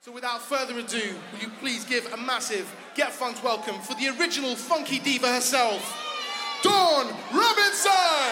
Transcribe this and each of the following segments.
So without further ado, will you please give a massive Get Funked welcome for the original funky diva herself, Dawn Robinson!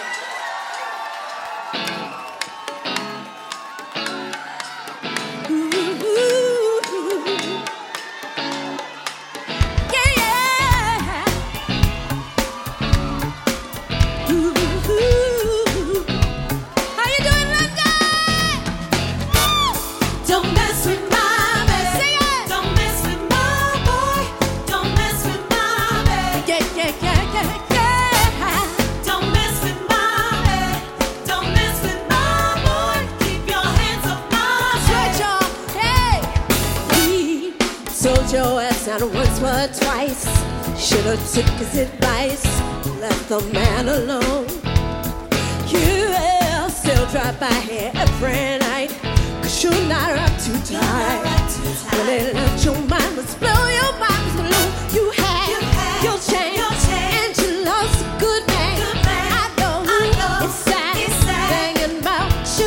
Told your ass not once but twice. Should've took his advice, left the man alone. You will still drop by here every night, 'cause you're not up too tight. When it left your mind, let's blow your mind with balloon. You had your chance, and you lost a good man. I know it's sad, thinking about you.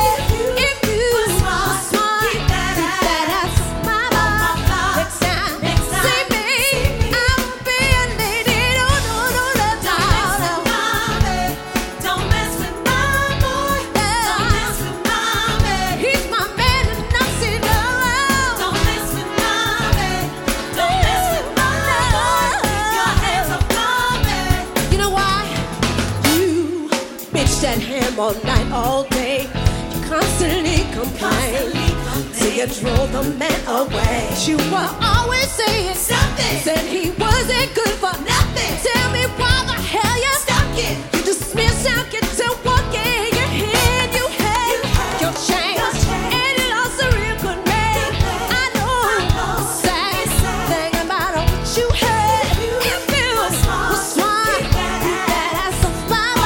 At him all night, all day. You constantly complain till you drove the man away. You were always saying something, said he wasn't good for nothing. Tell me why the hell you stuck it? You dismissed out, get to walking. Your head, you had your chance, and you lost a real good man. I know the sad thing about what you had. If it was wrong, that ass of mama.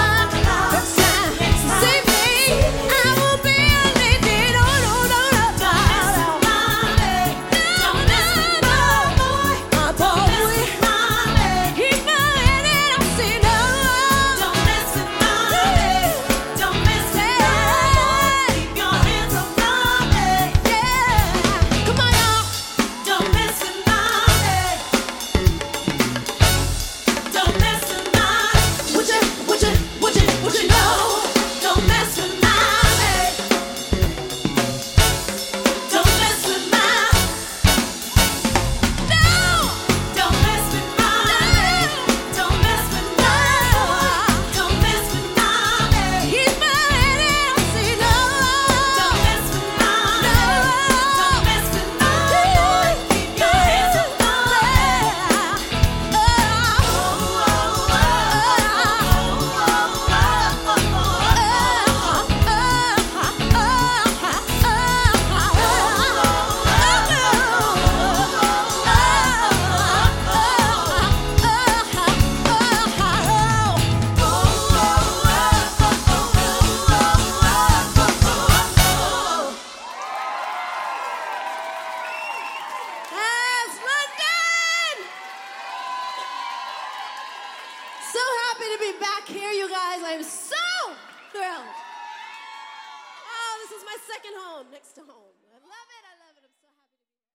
So happy to be back here, you guys. I'm so thrilled. Oh, this is my second home, next to home.